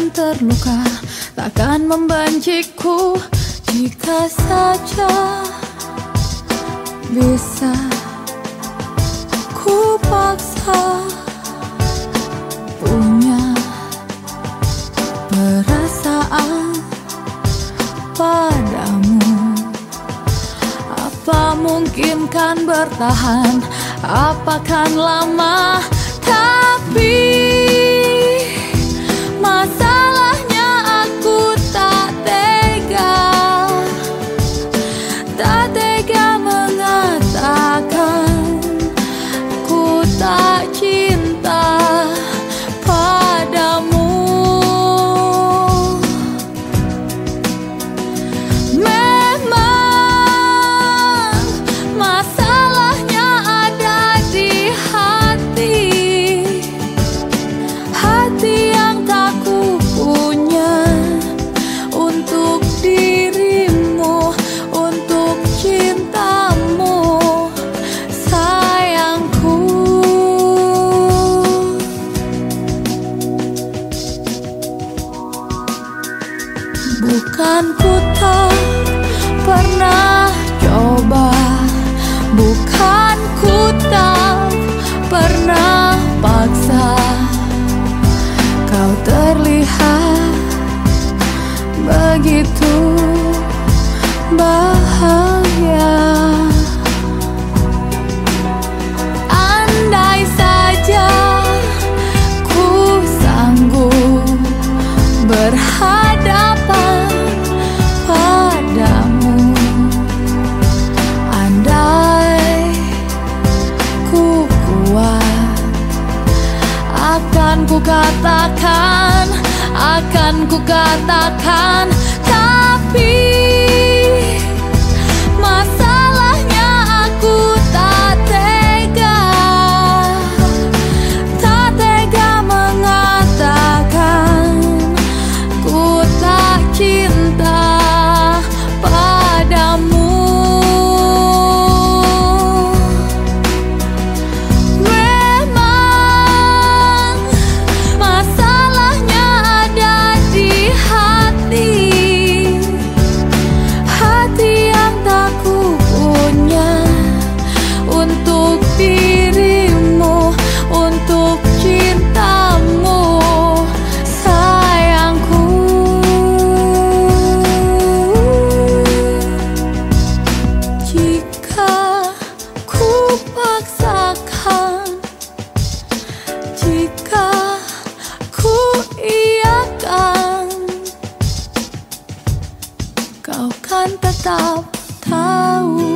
takkan terluka, takkan membenciku jika saja bisa ku paksa punya perasaan padamu. Apa mungkin kan bertahan, apakan lama, tapi masalahnya aku tak tega mengatakan ku tak cinta padamu. Memang masalahnya ada di hati yang tak ku punya untuk dirimu, untuk cintamu, sayangku. Bukan ku tak pernah coba, bukan ku tak pernah paksa. Kau terlihat begitu bahagia. Andai saja ku sanggup berhadapan padamu, andai ku kuat, akan ku katakan, tapi masalahnya aku tak tega mengatakan ku tak cinta padamu. Memang masalahnya ada di hati yang tak ku punya untuk dirimu, untuk cintamu, sayangku. Jika ku paksakan, jika ku iakan, kau kan tetap tahu